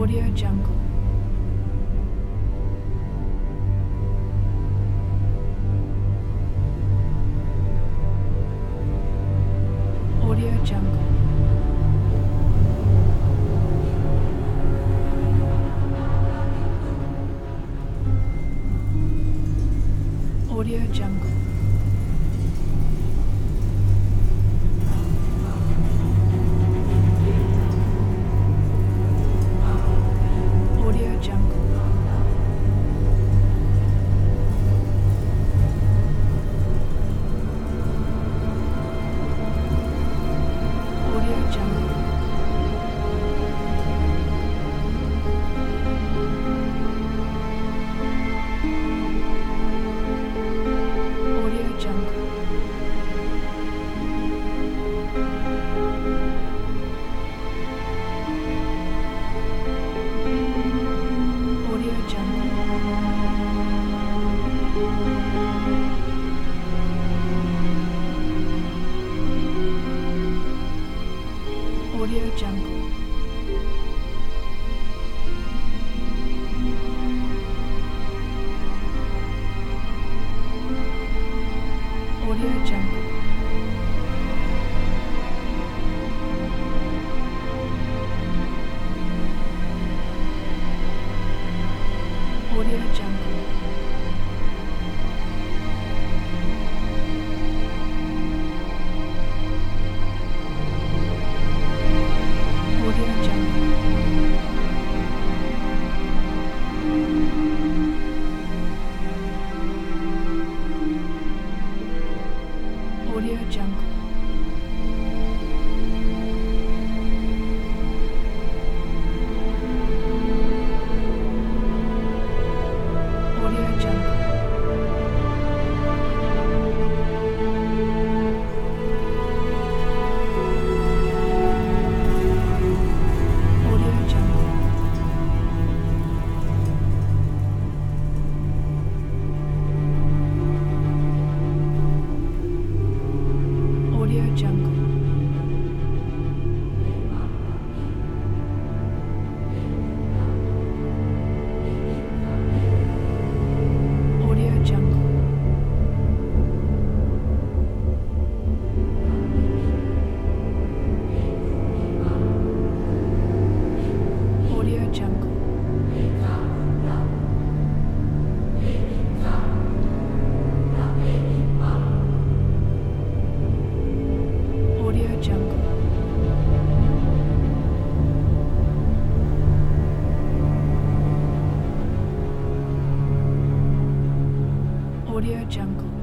Audio Jungle. Audio Jungle. Audio Jungle. Audio Jungle. Audio Jungle. Audio Jungle. Audio Jungle. Audio Jungle. Audio Jungle. Audio Jungle. Audio Jungle. Audio Jungle. Audio Jungle. Audio Jungle. Audio Jungle. Audio Jungle. Audio Jungle. Audio Jungle. Audio Jungle.